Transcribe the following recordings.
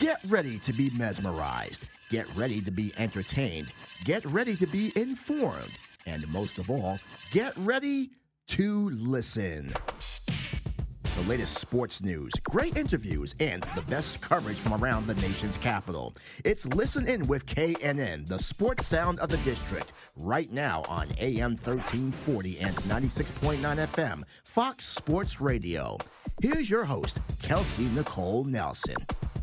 Get ready to be mesmerized. Get ready to be entertained. Get ready to be informed. And most of all, get ready to listen. The latest sports news, great interviews, and the best coverage from around the nation's capital. It's Listen In with KNN, the sports sound of the district, right now on AM 1340 and 96.9 FM, Fox Sports Radio. Here's your host, Kelsey Nicole Nelson.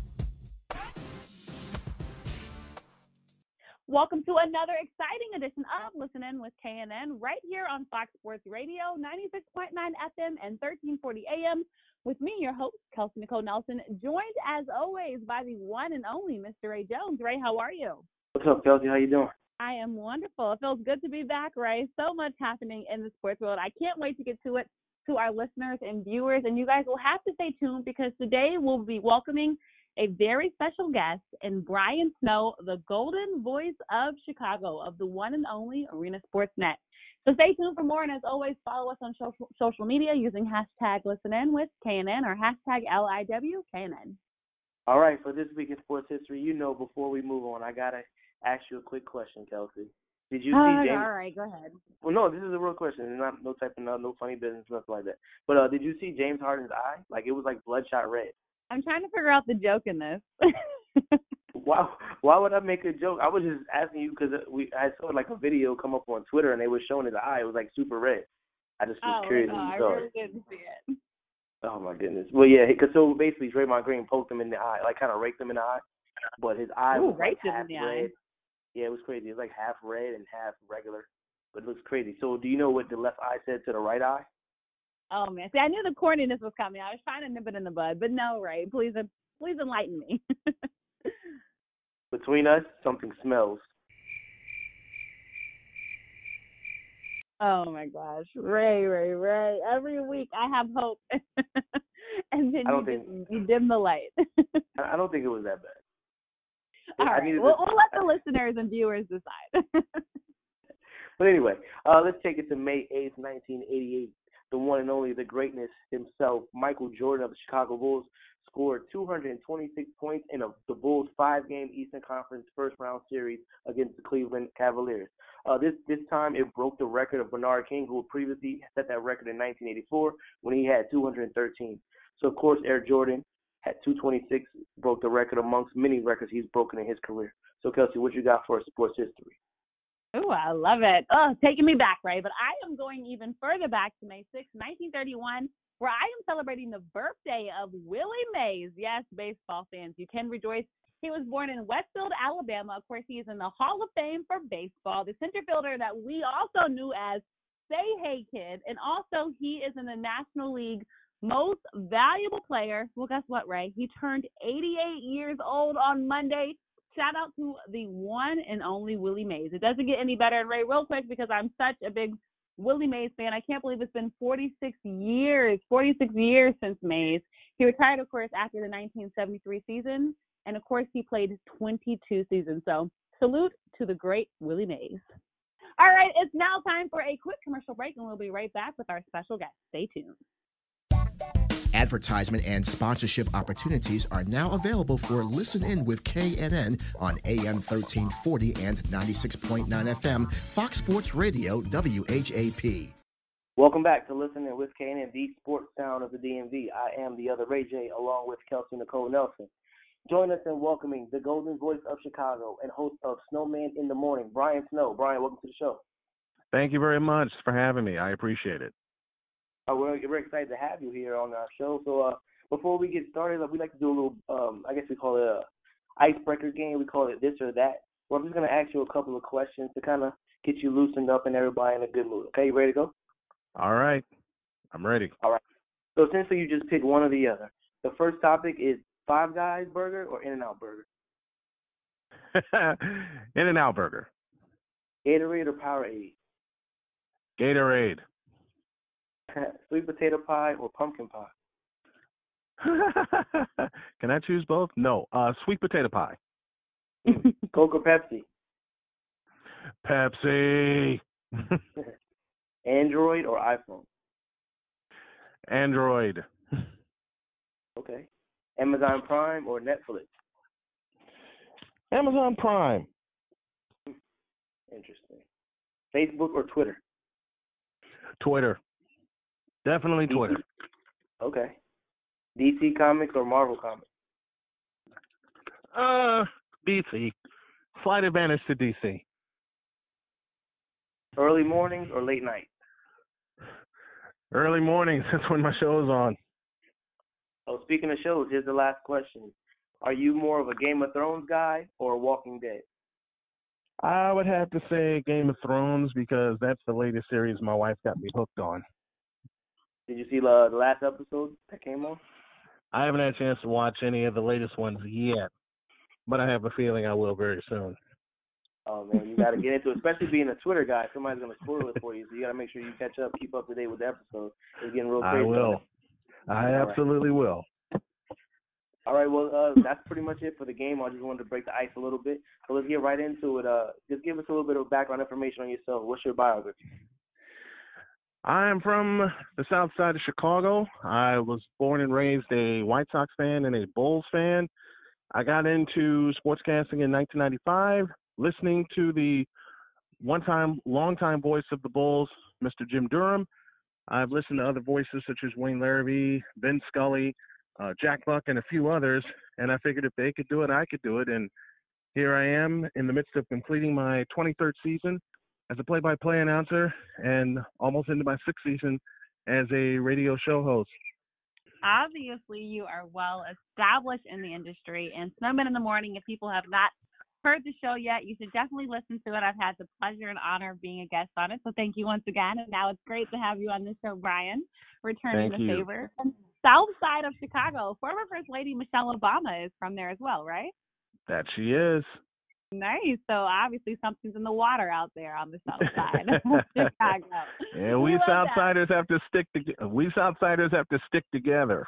Welcome to another exciting edition of Listen In with KNN right here on Fox Sports Radio, 96.9 FM and 1340 AM. With me, your host, Kelsey Nicole Nelson, joined as always by the one and only Mr. Ray Jones. Ray, how are you? What's up, Kelsey? How you doing? I am wonderful. It feels good to be back, Ray. So much happening in the sports world. I can't wait to get to it to our listeners and viewers. And you guys will have to stay tuned because today we'll be welcoming a very special guest in Brian Snow, the golden voice of Chicago, of the one and only Arena Sports Net. So stay tuned for more, and as always, follow us on social media using hashtag ListenIn with KNN or hashtag LIWKNN. All right, for this week in sports history, before we move on, I got to ask you a quick question, Kelsey. Did you see James? All right, go ahead. Well, no, this is a real question. It's not no type of no funny business, nothing like that. But did you see James Harden's eye? Like, it was like bloodshot red. I'm trying to figure out the joke in this. Why would I make a joke? I was just asking you because I saw like a video come up on Twitter and they were showing his eye. It was like super red. I just was curious. No, I really didn't see it. Oh my goodness. Well, yeah, because so basically Draymond Green poked him in the eye, like kind of raked him in the eye, but his eye was like half red. Eye. Yeah, it was crazy. It was like half red and half regular, but it looks crazy. So do you know what the left eye said to the right eye? Oh, man. See, I knew the corniness was coming. I was trying to nip it in the bud, but no, Ray. Please enlighten me. Between us, something smells. Oh, my gosh. Ray. Every week I have hope. And then you dim the light. I don't think it was that bad. All right. We'll let the listeners and viewers decide. But anyway, let's take it to May 8th, 1988. The one and only, the greatness himself, Michael Jordan of the Chicago Bulls, scored 226 points in the Bulls' 5-game Eastern Conference first-round series against the Cleveland Cavaliers. This time, it broke the record of Bernard King, who previously set that record in 1984 when he had 213. So, of course, Air Jordan had 226, broke the record amongst many records he's broken in his career. So, Kelsey, what you got for sports history? Oh, I love it. Oh, taking me back, Ray. But I am going even further back to May 6, 1931, where I am celebrating the birthday of Willie Mays. Yes, baseball fans, you can rejoice. He was born in Westfield, Alabama. Of course, he is in the Hall of Fame for baseball, the center fielder that we also knew as Say Hey Kid. And also, he is in the National League most valuable player. Well, guess what, Ray? He turned 88 years old on Monday. Shout out to the one and only Willie Mays. It doesn't get any better. And Ray, real quick, because I'm such a big Willie Mays fan, I can't believe it's been 46 years since Mays. He retired, of course, after the 1973 season. And, of course, he played 22 seasons. So salute to the great Willie Mays. All right, it's now time for a quick commercial break, and we'll be right back with our special guest. Stay tuned. Advertisement and sponsorship opportunities are now available for Listen In with KNN on AM 1340 and 96.9 FM, Fox Sports Radio, WHAP. Welcome back to Listen In with KNN, the sports sound of the DMV. I am the other Ray J, along with Kelsey Nicole Nelson. Join us in welcoming the golden voice of Chicago and host of Snowman in the Morning, Brian Snow. Brian, welcome to the show. Thank you very much for having me. I appreciate it. We're excited to have you here on our show. So before we get started, we like to do a little, I guess we call it a icebreaker game. We call it this or that. Well, I'm just going to ask you a couple of questions to kind of get you loosened up and everybody in a good mood. Okay, you ready to go? All right. I'm ready. All right. So essentially you just pick one or the other. The first topic is Five Guys burger or In-N-Out burger? In-N-Out burger. Gatorade or Powerade? Gatorade. Sweet potato pie or pumpkin pie? Can I choose both? No. Sweet potato pie. Coke or Pepsi? Pepsi. Android or iPhone? Android. Okay. Amazon Prime or Netflix? Amazon Prime. Interesting. Facebook or Twitter? Twitter. Definitely DC? Twitter. Okay. DC Comics or Marvel Comics? DC. Slight advantage to DC. Early mornings or late night? Early mornings. That's when my show is on. Oh, speaking of shows, here's the last question. Are you more of a Game of Thrones guy or Walking Dead? I would have to say Game of Thrones because that's the latest series my wife got me hooked on. Did you see the last episode that came on? I haven't had a chance to watch any of the latest ones yet, but I have a feeling I will very soon. Oh, man, you got to get into it, especially being a Twitter guy. Somebody's going to spoil it for you, so you got to make sure you catch up, keep up to date with the episode. It's getting real crazy. I will. I absolutely will. All right, well, that's pretty much it for the game. I just wanted to break the ice a little bit. So let's get right into it. Just give us a little bit of background information on yourself. What's your biography? I am from the south side of Chicago. I was born and raised a White Sox fan and a Bulls fan. I got into sportscasting in 1995, listening to the longtime voice of the Bulls, Mr. Jim Durham. I've listened to other voices such as Wayne Larrabee, Vin Scully, Jack Buck, and a few others, and I figured if they could do it, I could do it. And here I am in the midst of completing my 23rd season as a play-by-play announcer and almost into my 6th season as a radio show host. Obviously, you are well established in the industry, and Snowmen in the Morning, if people have not heard the show yet, you should definitely listen to it. I've had the pleasure and honor of being a guest on it, so thank you once again. And now it's great to have you on the show, Brian, returning the favor. And south side of Chicago, former First Lady Michelle Obama is from there as well, right? That she is. Nice. So obviously something's in the water out there on the south side of Chicago. Yeah, we Southsiders have to stick together. We Southsiders have to stick together.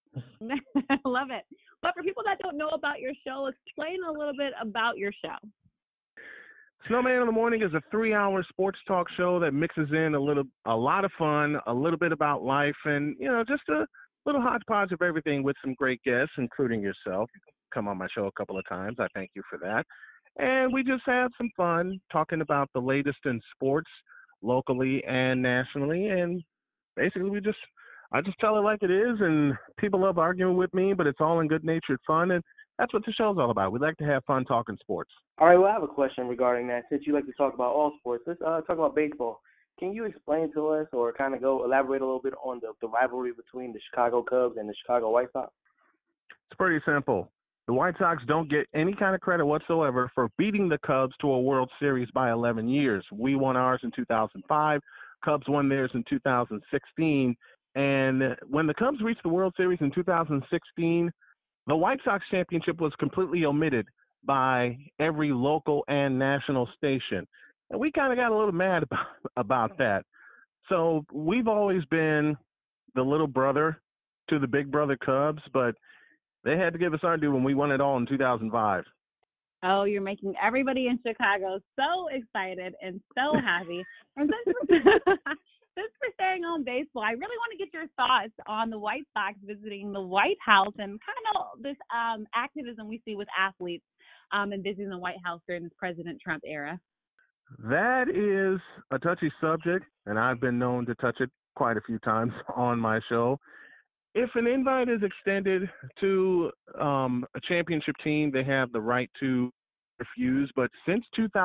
Love it. But for people that don't know about your show, explain a little bit about your show. Snowman in the Morning is a 3-hour sports talk show that mixes in a lot of fun, a little bit about life, and just a little hodgepodge of everything with some great guests, including yourself. You come on my show a couple of times. I thank you for that. And we just have some fun talking about the latest in sports, locally and nationally, and basically I just tell it like it is, and people love arguing with me, but it's all in good-natured fun, and that's what the show's all about. We like to have fun talking sports. All right, well, I have a question regarding that. Since you like to talk about all sports, let's talk about baseball. Can you explain to us or kind of elaborate a little bit on the rivalry between the Chicago Cubs and the Chicago White Sox? It's pretty simple. The White Sox don't get any kind of credit whatsoever for beating the Cubs to a World Series by 11 years. We won ours in 2005. Cubs won theirs in 2016. And when the Cubs reached the World Series in 2016, the White Sox championship was completely omitted by every local and national station. And we kind of got a little mad about that. So we've always been the little brother to the big brother Cubs, but they had to give us our due when we won it all in 2005. Oh, you're making everybody in Chicago so excited and so happy. And since we're staying on baseball, I really want to get your thoughts on the White Sox visiting the White House and kind of this activism we see with athletes and visiting the White House during this President Trump era. That is a touchy subject, and I've been known to touch it quite a few times on my show. If an invite is extended to a championship team, they have the right to refuse. But since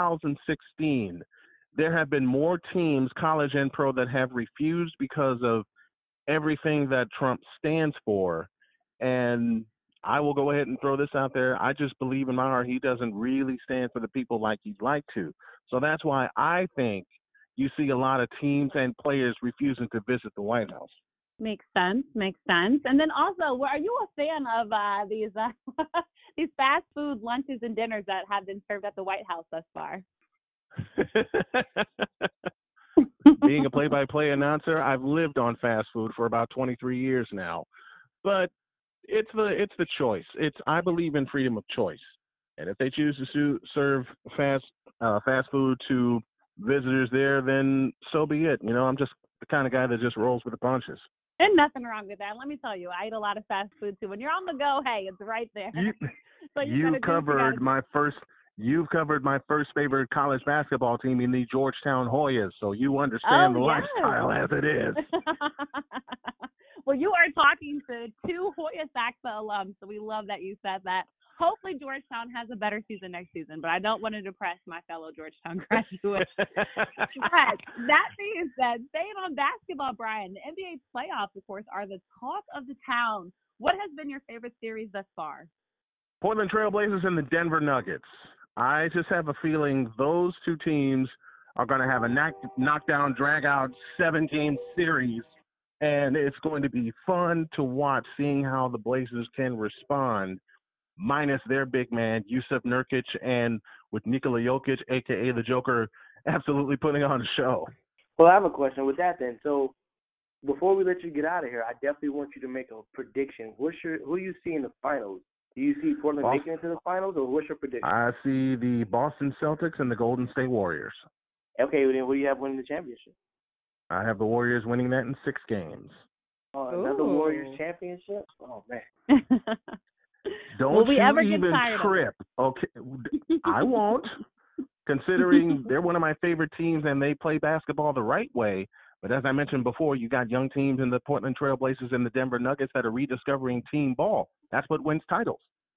2016, there have been more teams, college and pro, that have refused because of everything that Trump stands for. And I will go ahead and throw this out there. I just believe in my heart he doesn't really stand for the people like he'd like to. So that's why I think you see a lot of teams and players refusing to visit the White House. Makes sense. And then also, are you a fan of these fast food lunches and dinners that have been served at the White House thus far? Being a play-by-play announcer, I've lived on fast food for about 23 years now. But it's the choice. I believe in freedom of choice. And if they choose to serve fast food to visitors there, then so be it. I'm just the kind of guy that just rolls with the punches. And nothing wrong with that. Let me tell you, I eat a lot of fast food too. When you're on the go, hey, it's right there. So You've covered my first favorite college basketball team in the Georgetown Hoyas, so you understand the lifestyle as it is. Well, you are talking to two Hoya Saxa alums, so we love that you said that. Hopefully Georgetown has a better season next season, but I don't want to depress my fellow Georgetown graduates. But that being said, staying on basketball, Brian, the NBA playoffs, of course, are the talk of the town. What has been your favorite series thus far? Portland Trail Blazers and the Denver Nuggets. I just have a feeling those two teams are going to have a knockdown, drag-out, 7-game series, and it's going to be fun to watch, seeing how the Blazers can respond, minus their big man, Yusuf Nurkic, and with Nikola Jokic, a.k.a. the Joker, absolutely putting on a show. Well, I have a question with that then. So before we let you get out of here, I definitely want you to make a prediction. Who do you see in the finals? Do you see Portland making it to the finals, or what's your prediction? I see the Boston Celtics and the Golden State Warriors. Okay, well, then what do you have winning the championship? I have the Warriors winning that in 6 games. Oh, another Warriors championship? Oh, man. Don't you even trip. Okay, I won't, considering they're one of my favorite teams and they play basketball the right way. But as I mentioned before, you got young teams in the Portland Trail Blazers and the Denver Nuggets that are rediscovering team ball. That's what wins titles.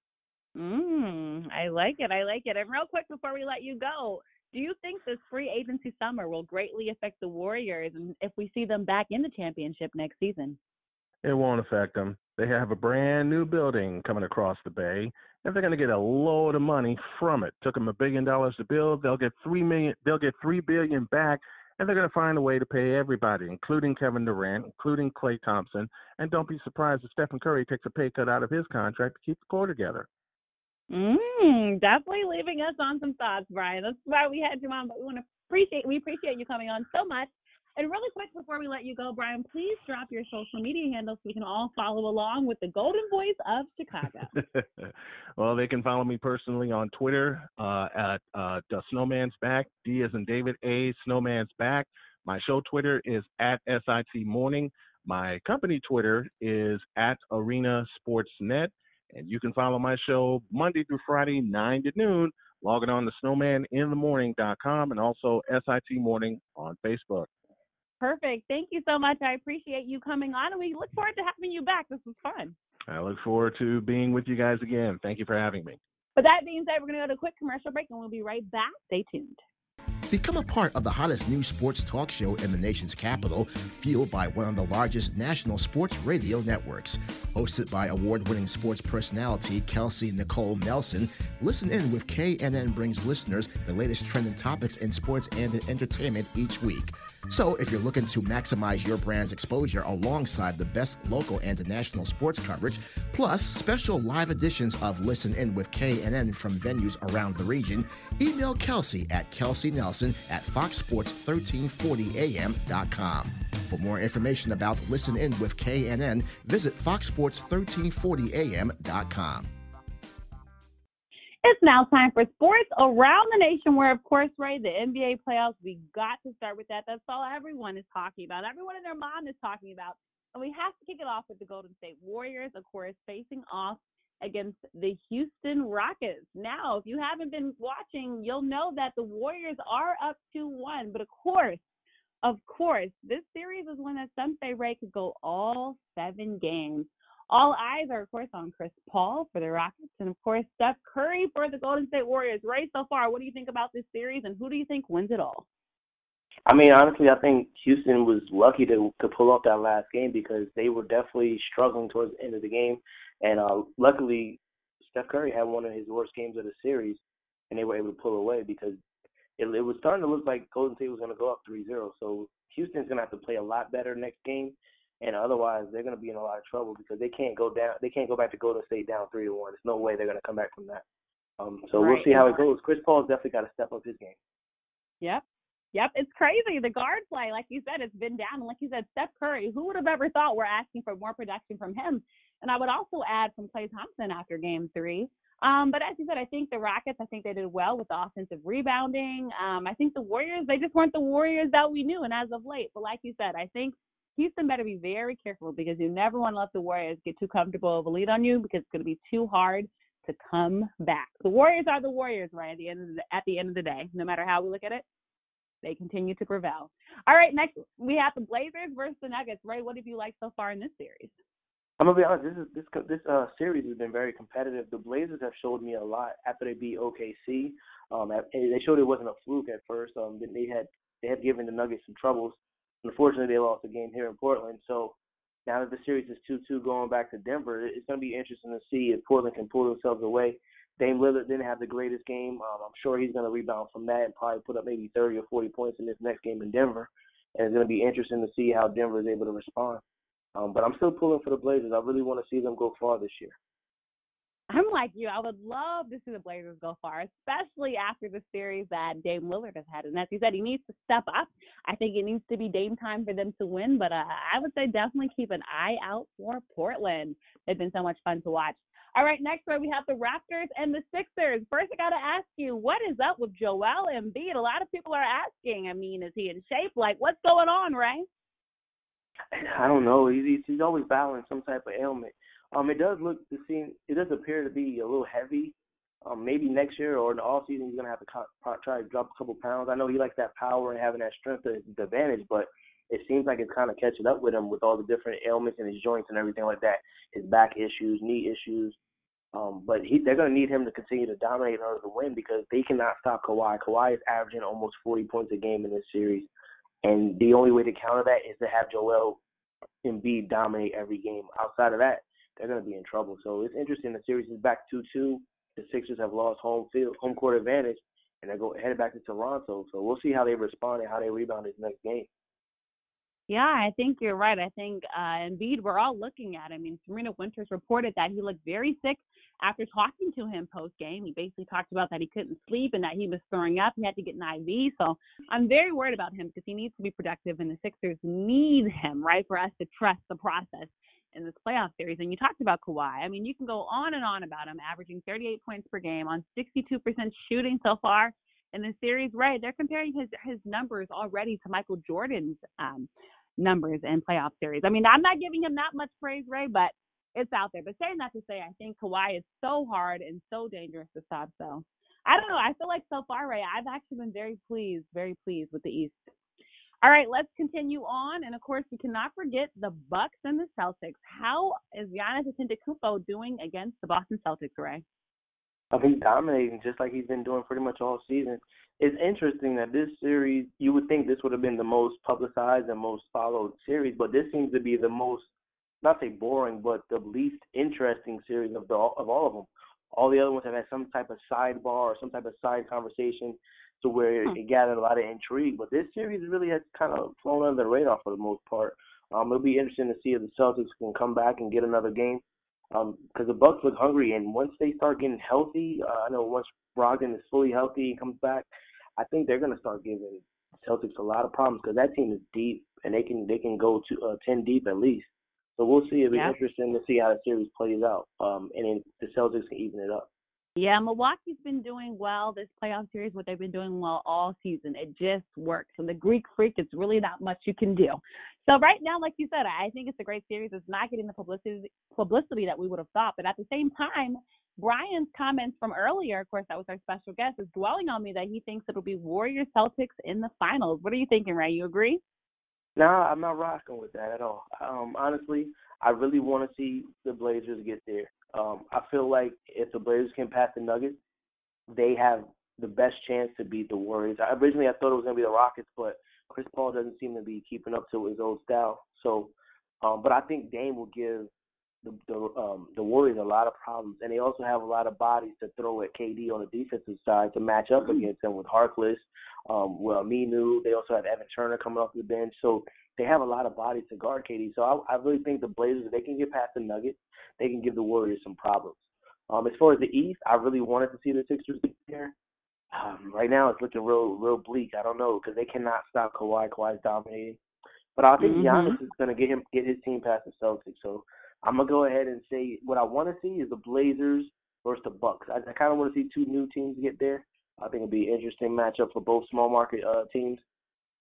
I like it. And real quick before we let you go, do you think this free agency summer will greatly affect the Warriors and if we see them back in the championship next season? It won't affect them. They have a brand new building coming across the bay, and they're going to get a load of money from it. Took them $1 billion to build. They'll get $3 billion back, and they're going to find a way to pay everybody, including Kevin Durant, including Klay Thompson. And don't be surprised if Stephen Curry takes a pay cut out of his contract to keep the core together. Definitely leaving us on some thoughts, Brian. That's why we had you on, but we appreciate you coming on so much. And really quick before we let you go, Brian, please drop your social media handles so we can all follow along with the Golden Voice of Chicago. Well, they can follow me personally on Twitter at the Snowman's Back, D as in David, A, Snowman's Back. My show Twitter is at SIT Morning. My company Twitter is at Arena Sportsnet. And you can follow my show Monday through Friday, 9 to noon, logging on to snowmaninthemorning.com and also SIT Morning on Facebook. Perfect. Thank you so much. I appreciate you coming on, and we look forward to having you back. This was fun. I look forward to being with you guys again. Thank you for having me. With that being said, we're going to go to a quick commercial break, and we'll be right back. Stay tuned. Become a part of the hottest new sports talk show in the nation's capital, fueled by one of the largest national sports radio networks. Hosted by award-winning sports personality Kelsey Nicole Nelson, Listen In with KNN brings listeners the latest trending topics in sports and in entertainment each week. So if you're looking to maximize your brand's exposure alongside the best local and national sports coverage, plus special live editions of Listen In with KNN from venues around the region, email Kelsey at KelseyNelson@foxsports1340am.com. For more information about Listen In with KNN, visit foxsports1340am.com. It's now time for sports around the nation where, of course, Ray, the NBA playoffs, we got to start with that. That's all everyone is talking about. Everyone and their mom is talking about. And we have to kick it off with the Golden State Warriors, of course, facing off against the Houston Rockets. Now, if you haven't been watching, you'll know that the Warriors are up 2-1. But, of course, this series is one that some say, Ray, could go all 7 games. All eyes are, of course, on Chris Paul for the Rockets and, of course, Steph Curry for the Golden State Warriors. Ray, so far, what do you think about this series, and who do you think wins it all? I mean, honestly, I think Houston was lucky to pull off that last game because they were definitely struggling towards the end of the game. And luckily, Steph Curry had one of his worst games of the series, and they were able to pull away because it was starting to look like Golden State was going to go up 3-0. So Houston's going to have to play a lot better next game. And otherwise, they're going to be in a lot of trouble because they can't go down. They can't go back to Golden State down 3-1. There's no way they're going to come back from that. So We'll see how it goes. Chris Paul's definitely got to step up his game. Yep. It's crazy. The guard play, like you said, it's been down. And like you said, Steph Curry, who would have ever thought we're asking for more production from him? And I would also add from Klay Thompson after Game 3. But as you said, I think the Rockets, they did well with the offensive rebounding. I think the Warriors, they just weren't the Warriors that we knew, and as of late. But like you said, I think Houston better be very careful because you never want to let the Warriors get too comfortable of a lead on you because it's going to be too hard to come back. The Warriors are the Warriors, right? At the end of the day, no matter how we look at it, they continue to prevail. All right, next we have the Blazers versus the Nuggets. Ray, what have you liked so far in this series? I'm gonna be honest. This series has been very competitive. The Blazers have showed me a lot after they beat OKC. They showed it wasn't a fluke at first. They had given the Nuggets some troubles. Unfortunately, they lost the game here in Portland. So now that the series is 2-2 going back to Denver, it's going to be interesting to see if Portland can pull themselves away. Dame Lillard didn't have the greatest game. I'm sure he's going to rebound from that and probably put up maybe 30 or 40 points in this next game in Denver. And it's going to be interesting to see how Denver is able to respond. But I'm still pulling for the Blazers. I really want to see them go far this year. I'm like you. I would love to see the Blazers go far, especially after the series that Dame Lillard has had. And as you said, he needs to step up. I think it needs to be Dame time for them to win. But I would say definitely keep an eye out for Portland. They've been so much fun to watch. All right, next we have the Raptors and the Sixers. First, I got to ask you, what is up with Joel Embiid? A lot of people are asking. I mean, is he in shape? Like, what's going on, Ray? I don't know. He's always battling some type of ailment. It does appear to be a little heavy. Maybe next year or in the off season he's gonna have to try to drop a couple pounds. I know he likes that power and having that strength as the advantage, but it seems like it's kind of catching up with him with all the different ailments in his joints and everything like that. His back issues, knee issues. But they're gonna need him to continue to dominate in order to win because they cannot stop Kawhi. Kawhi is averaging almost 40 points a game in this series, and the only way to counter that is to have Joel Embiid dominate every game. Outside of that, they're going to be in trouble. So it's interesting. The series is back 2-2. The Sixers have lost home court advantage, and they're headed back to Toronto. So we'll see how they respond and how they rebound this next game. Yeah, I think you're right. I think Embiid, we're all looking at him. I mean, Serena Winters reported that he looked very sick after talking to him post-game. He basically talked about that he couldn't sleep and that he was throwing up. He had to get an IV. So I'm very worried about him because he needs to be productive, and the Sixers need him, right, for us to trust the process in this playoff series. And you talked about Kawhi. I mean, you can go on and on about him, averaging 38 points per game on 62% shooting so far in the series. Right, they're comparing his numbers already to Michael Jordan's numbers in playoff series. I mean, I'm not giving him that much praise, Ray, but it's out there. But saying that to say, I think Kawhi is so hard and so dangerous to stop. So I don't know. I feel like so far, Ray, I've actually been very pleased with the East. All right, let's continue on. And, of course, we cannot forget the Bucks and the Celtics. How is Giannis Antetokounmpo doing against the Boston Celtics, Ray? I think dominating just like he's been doing pretty much all season. It's interesting that this series, you would think this would have been the most publicized and most followed series, but this seems to be the most, not say boring, but the least interesting series of all of them. All the other ones have had some type of sidebar or some type of side conversation to where it gathered a lot of intrigue. But this series really has kind of flown under the radar for the most part. It'll be interesting to see if the Celtics can come back and get another game because the Bucks look hungry. And once they start getting healthy, I know once Brogdon is fully healthy and comes back, I think they're going to start giving Celtics a lot of problems because that team is deep and they can go to 10 deep at least. So we'll see. It'll be interesting to see how the series plays out, and then the Celtics can even it up. Yeah, Milwaukee's been doing well this playoff series, what they've been doing well all season. It just works. And the Greek Freak, it's really not much you can do. So right now, like you said, I think it's a great series. It's not getting the publicity that we would have thought. But at the same time, Brian's comments from earlier, of course, that was our special guest, is dwelling on me that he thinks it'll be Warriors Celtics in the finals. What are you thinking, Ray? You agree? No, I'm not rocking with that at all. Honestly, I really want to see the Blazers get there. I feel like if the Blazers can pass the Nuggets, they have the best chance to beat the Warriors. Originally, I thought it was going to be the Rockets, but Chris Paul doesn't seem to be keeping up to his old style. So, but I think Dame will give the Warriors a lot of problems, and they also have a lot of bodies to throw at KD on the defensive side to match up against them with Harkless, Aminu. They also have Evan Turner coming off the bench, so they have a lot of bodies to guard KD. So I really think the Blazers, if they can get past the Nuggets, they can give the Warriors some problems. As far as the East, I really wanted to see the Sixers get there. Right now, it's looking real bleak. I don't know because they cannot stop Kawhi. Kawhi's dominating, but I think Giannis is going to get his team past the Celtics. So I'm gonna go ahead and say what I want to see is the Blazers versus the Bucks. I kind of want to see two new teams get there. I think it'll be an interesting matchup for both small market teams.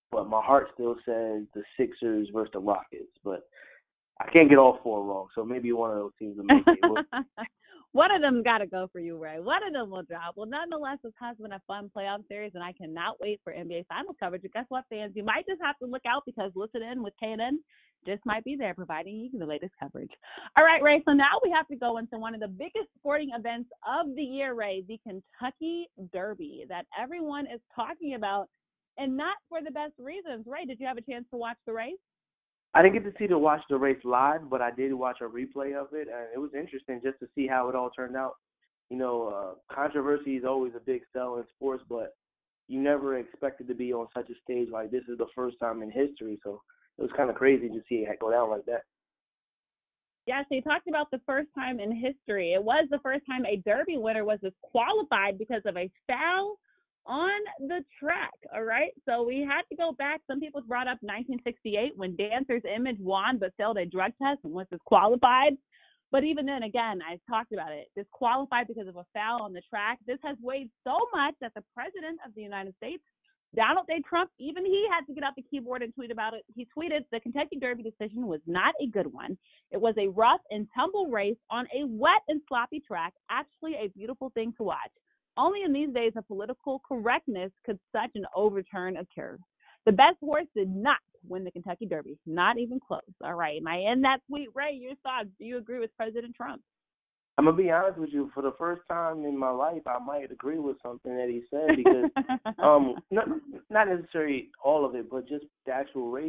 but my heart still says the Sixers versus the Rockets. But I can't get all four wrong, so maybe one of those teams will make it. One of them got to go for you, Ray. One of them will drop. Well, nonetheless, this has been a fun playoff series, and I cannot wait for NBA Finals coverage. And guess what, fans? You might just have to look out because Listen In with KNN just might be there providing you the latest coverage. All right, Ray, so now we have to go into one of the biggest sporting events of the year, Ray, the Kentucky Derby that everyone is talking about, and not for the best reasons. Ray, did you have a chance to watch the race? I didn't get to watch the race live, but I did watch a replay of it, and it was interesting just to see how it all turned out. You know, controversy is always a big sell in sports, but you never expected to be on such a stage like this is the first time in history, so it was kind of crazy to see it go down like that. Yes, they talked about the first time in history. It was the first time a Derby winner was disqualified because of a foul on the track, all right? So we had to go back. Some people brought up 1968 when Dancer's Image won but failed a drug test and was disqualified. But even then, again, I talked about it, disqualified because of a foul on the track. This has weighed so much that the President of the United States, Donald J. Trump, even he had to get out the keyboard and tweet about it. He tweeted, the Kentucky Derby decision was not a good one. It was a rough and tumble race on a wet and sloppy track, actually a beautiful thing to watch. Only in these days of political correctness could such an overturn occur. The best horse did not win the Kentucky Derby, not even close. All right, am I in that tweet, Ray? Your thoughts? Do you agree with President Trump? I'm going to be honest with you. For the first time in my life, I might agree with something that he said because not necessarily all of it, but just the actual race.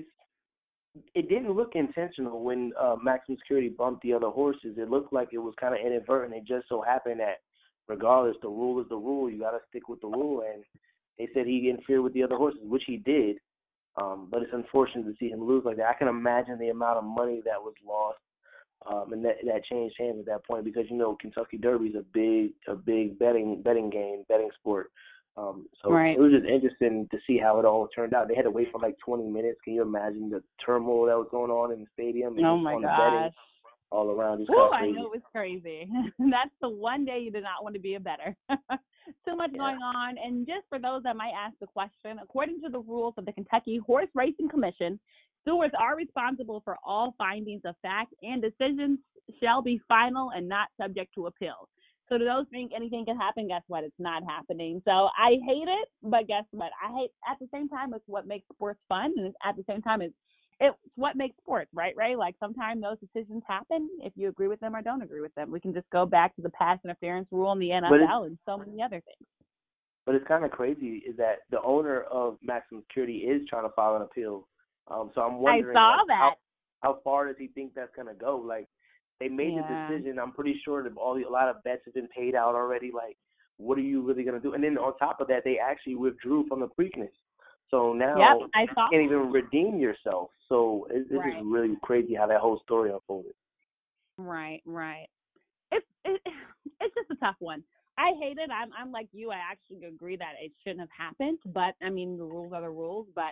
It didn't look intentional when Maximum Security bumped the other horses. It looked like it was kind of inadvertent. It just so happened that regardless, the rule is the rule. You got to stick with the rule. And they said he interfered with the other horses, which he did. But it's unfortunate to see him lose like that. I can imagine the amount of money that was lost. And that changed hands at that point because, you know, Kentucky Derby is a big betting game, betting sport. So right. It was just interesting to see how it all turned out. They had to wait for like 20 minutes. Can you imagine the turmoil that was going on in the stadium? Oh, my gosh. All around. I know it was crazy. That's the one day you did not want to be a bettor. Too much going on. And just for those that might ask the question, according to the rules of the Kentucky Horse Racing Commission, stewards are responsible for all findings of fact, and decisions shall be final and not subject to appeal. So to those think anything can happen, guess what? It's not happening. So I hate it, but guess what? At the same time, it's what makes sports fun, and at the same time, it's what makes sports, right, Ray? Like sometimes those decisions happen if you agree with them or don't agree with them. We can just go back to the pass interference rule in the NFL and so many other things. But it's kind of crazy is that the owner of Maximum Security is trying to file an appeal. So I'm wondering how far does he think that's going to go? Like they made the decision. I'm pretty sure that a lot of bets have been paid out already. Like what are you really going to do? And then on top of that, they actually withdrew from the Preakness. So now you can't even redeem yourself. So this is really crazy how that whole story unfolded. Right. It's just a tough one. I hate it. I'm like you. I actually agree that it shouldn't have happened. But, I mean, the rules are the rules. But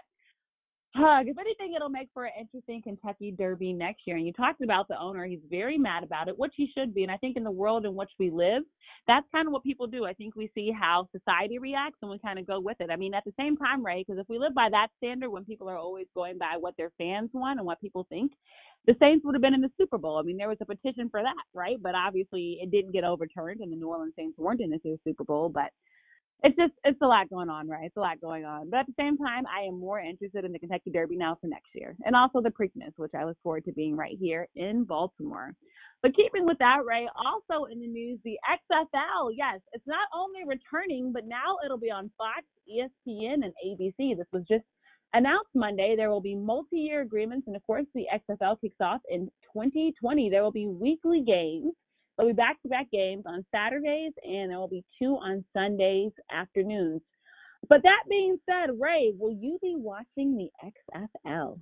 if anything, it'll make for an interesting Kentucky Derby next year. And you talked about the owner. He's very mad about it, which he should be. And I think in the world in which we live, that's kind of what people do. I think we see how society reacts and we kind of go with it. I mean, at the same time, Ray, because if we live by that standard when people are always going by what their fans want and what people think, the Saints would have been in the Super Bowl. I mean, there was a petition for that, right? But obviously it didn't get overturned and the New Orleans Saints weren't in the Super Bowl. But it's a lot going on, right? It's a lot going on. But at the same time, I am more interested in the Kentucky Derby now for next year. And also the Preakness, which I look forward to being right here in Baltimore. But keeping with that, Ray, also in the news, the XFL, yes, it's not only returning, but now it'll be on Fox, ESPN, and ABC. This was just announced Monday. There will be multi-year agreements. And, of course, the XFL kicks off in 2020. There will be weekly games. There'll be back-to-back games on Saturdays, and there will be 2 on Sundays afternoons. But that being said, Ray, will you be watching the XFL?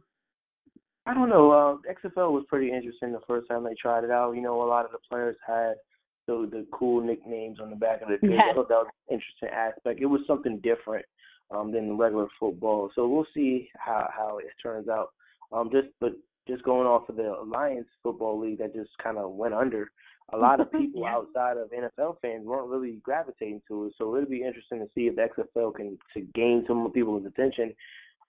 I don't know. XFL was pretty interesting the first time they tried it out. You know, a lot of the players had the cool nicknames on the back of their jersey. I thought that was an interesting aspect. It was something different than the regular football. So we'll see how it turns out. Just going off of the Alliance Football League that just kind of went under, a lot of people outside of NFL fans weren't really gravitating to it. So it'll be interesting to see if the XFL can gain some people's attention.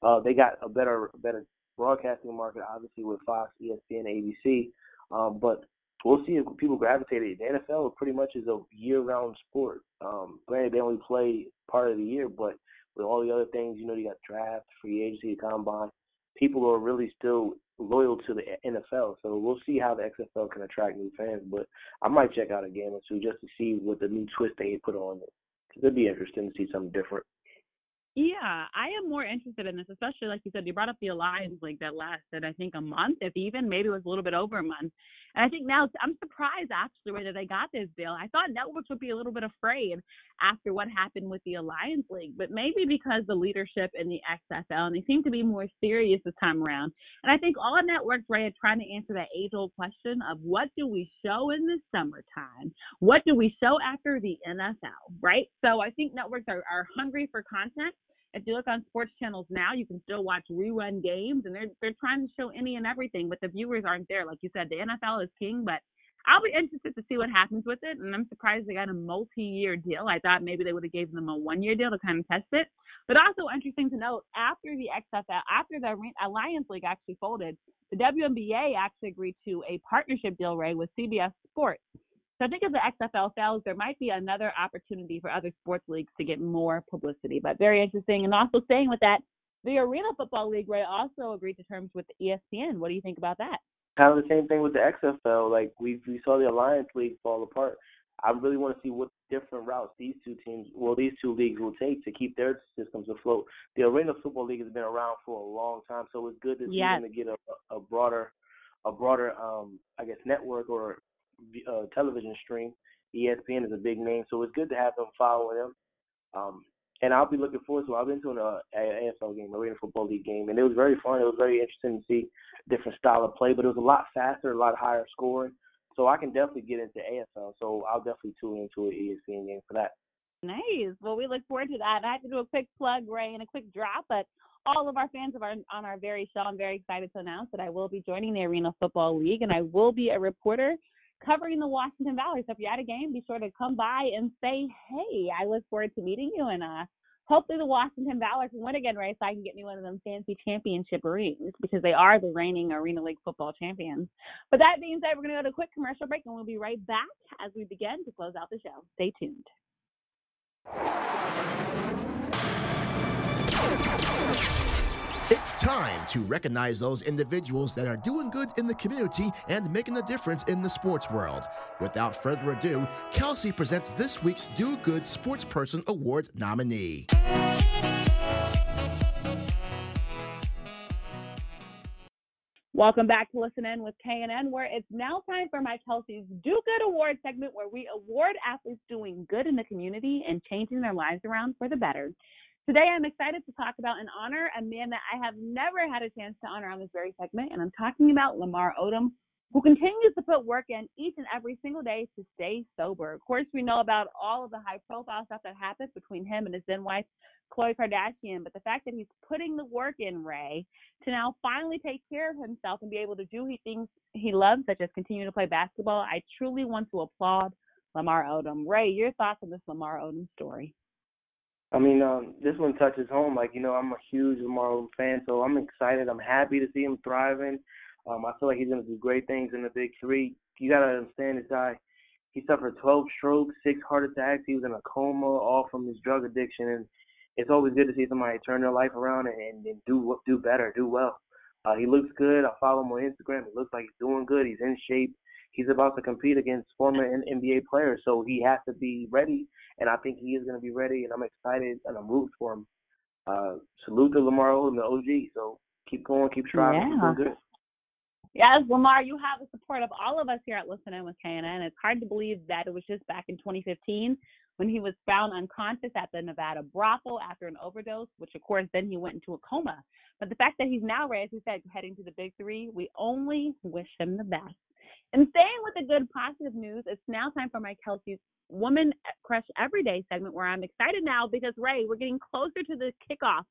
They got a better broadcasting market, obviously, with Fox, ESPN, ABC. But we'll see if people gravitate. The NFL pretty much is a year-round sport. Granted, they only play part of the year, but with all the other things, you got draft, free agency, combine, people are really still loyal to the NFL. So we'll see how the XFL can attract new fans. But I might check out a game or two just to see what the new twist they put on it. It'd be interesting to see something different. Yeah, I am more interested in this, especially like you said, you brought up the Alliance League that lasted, I think, a month, if even, maybe it was a little bit over a month. And I think now I'm surprised actually that they got this deal. I thought networks would be a little bit afraid after what happened with the Alliance League, but maybe because the leadership in the XFL, and they seem to be more serious this time around. And I think all networks, Ray, are trying to answer that age-old question of what do we show in the summertime? What do we show after the NFL, right? So I think networks are hungry for content. If you look on sports channels now, you can still watch rerun games, and they're trying to show any and everything, but the viewers aren't there. Like you said, the NFL is king, but I'll be interested to see what happens with it, and I'm surprised they got a multi-year deal. I thought maybe they would have given them a one-year deal to kind of test it. But also interesting to note, after the Alliance League actually folded, the WNBA actually agreed to a partnership deal, Ray, with CBS Sports. So I think if the XFL fails, there might be another opportunity for other sports leagues to get more publicity. But very interesting. And also staying with that, the Arena Football League, Ray, also agreed to terms with ESPN. What do you think about that? Kind of the same thing with the XFL. Like we saw the Alliance League fall apart. I really want to see what different routes these two leagues will take to keep their systems afloat. The Arena Football League has been around for a long time, so it's good to see them to get a broader, I guess, network or television stream. ESPN is a big name, so it's good to have them follow them. And I'll be looking forward to it. I've been to an AFL game, Arena Football League game, and it was very fun. It was very interesting to see different style of play, but it was a lot faster, a lot higher scoring. So I can definitely get into AFL. So I'll definitely tune into an ESPN game for that. Nice. Well, we look forward to that. I have to do a quick plug, Ray, and a quick drop, but all of our fans on our very show, I'm very excited to announce that I will be joining the Arena Football League, and I will be a reporter covering the Washington Valor. So if you're at a game, be sure to come by and say, hey, I look forward to meeting you. And hopefully the Washington Valor can win again, Ray, so I can get me one of them fancy championship rings because they are the reigning Arena League football champions. But that being said, we're going to go to a quick commercial break, and we'll be right back as we begin to close out the show. Stay tuned. It's time to recognize those individuals that are doing good in the community and making a difference in the sports world. Without further ado, Kelsey presents this week's Do Good Sportsperson Award nominee. Welcome back to Listen In with KNN, where it's now time for my Kelsey's Do Good Award segment, where we award athletes doing good in the community and changing their lives around for the better. Today, I'm excited to talk about and honor a man that I have never had a chance to honor on this very segment, and I'm talking about Lamar Odom, who continues to put work in each and every single day to stay sober. Of course, we know about all of the high-profile stuff that happens between him and his then-wife, Khloe Kardashian, but the fact that he's putting the work in, Ray, to now finally take care of himself and be able to do things he loves, such as continue to play basketball, I truly want to applaud Lamar Odom. Ray, your thoughts on this Lamar Odom story? I mean, this one touches home. Like, I'm a huge Lamar Odom fan, so I'm excited. I'm happy to see him thriving. I feel like he's going to do great things in the Big Three. You got to understand this guy. He suffered 12 strokes, 6 heart attacks. He was in a coma, all from his drug addiction. And it's always good to see somebody turn their life around and do better, do well. He looks good. I follow him on Instagram. It looks like he's doing good. He's in shape. He's about to compete against former NBA players, so he has to be ready, and I think he is going to be ready, and I'm excited, and I'm rooting for him. Salute to Lamar Odom, the OG, so keep going, keep striving, keep doing good. Yes, Lamar, you have the support of all of us here at Listen In with KNN. It's hard to believe that it was just back in 2015 when he was found unconscious at the Nevada brothel after an overdose, which, of course, then he went into a coma. But the fact that he's now, Ray, as you said, heading to the Big Three, we only wish him the best. And staying with the good, positive news, it's now time for my Kelsey's Woman Crush Everyday segment, where I'm excited now because, Ray, we're getting closer to the kickoff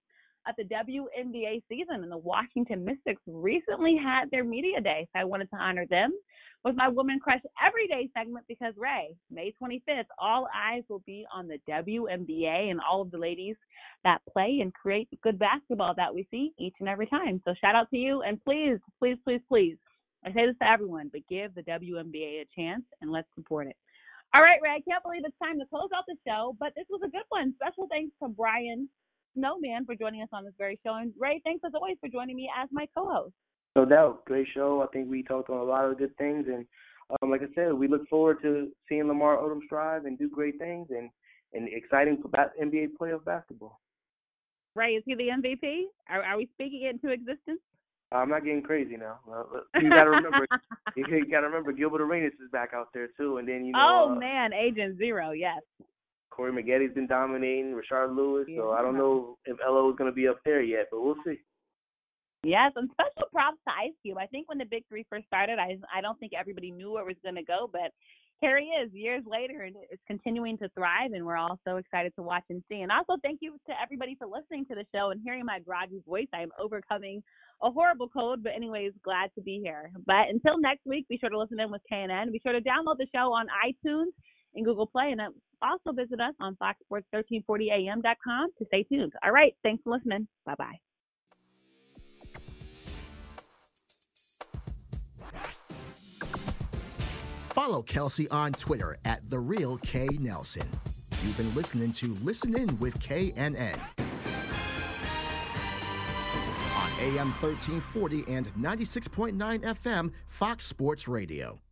of the WNBA season, and the Washington Mystics recently had their media day, so I wanted to honor them with my Woman Crush Everyday segment because, Ray, May 25th, all eyes will be on the WNBA and all of the ladies that play and create good basketball that we see each and every time. So shout out to you, and please, please, please, please, I say this to everyone, but give the WNBA a chance and let's support it. All right, Ray, I can't believe it's time to close out the show, but this was a good one. Special thanks to Brian Snowman for joining us on this very show. And Ray, thanks as always for joining me as my co-host. No doubt. Great show. I think we talked on a lot of good things. And like I said, we look forward to seeing Lamar Odom strive and do great things and exciting NBA playoff basketball. Ray, is he the MVP? Are we speaking it into existence? I'm not getting crazy now. You got to remember, Gilbert Arenas is back out there too. And then, oh, man, Agent Zero, yes. Corey Maggetti's been dominating, Rashard Lewis. Yeah. So I don't know if LO is going to be up there yet, but we'll see. Yes, and special props to Ice Cube. I think when the Big Three first started, I don't think everybody knew where it was going to go, but here he is years later, and it's continuing to thrive, and we're all so excited to watch and see. And also thank you to everybody for listening to the show and hearing my groggy voice. I am overcoming a horrible cold, but anyways, glad to be here. But until next week, be sure to listen in with KNN. Be sure to download the show on iTunes and Google Play, and also visit us on foxsports1340am.com to stay tuned. All right, thanks for listening. Bye-bye. Follow Kelsey on Twitter at @TheRealKNelson. You've been listening to Listen In with KNN on AM 1340 and 96.9 FM Fox Sports Radio.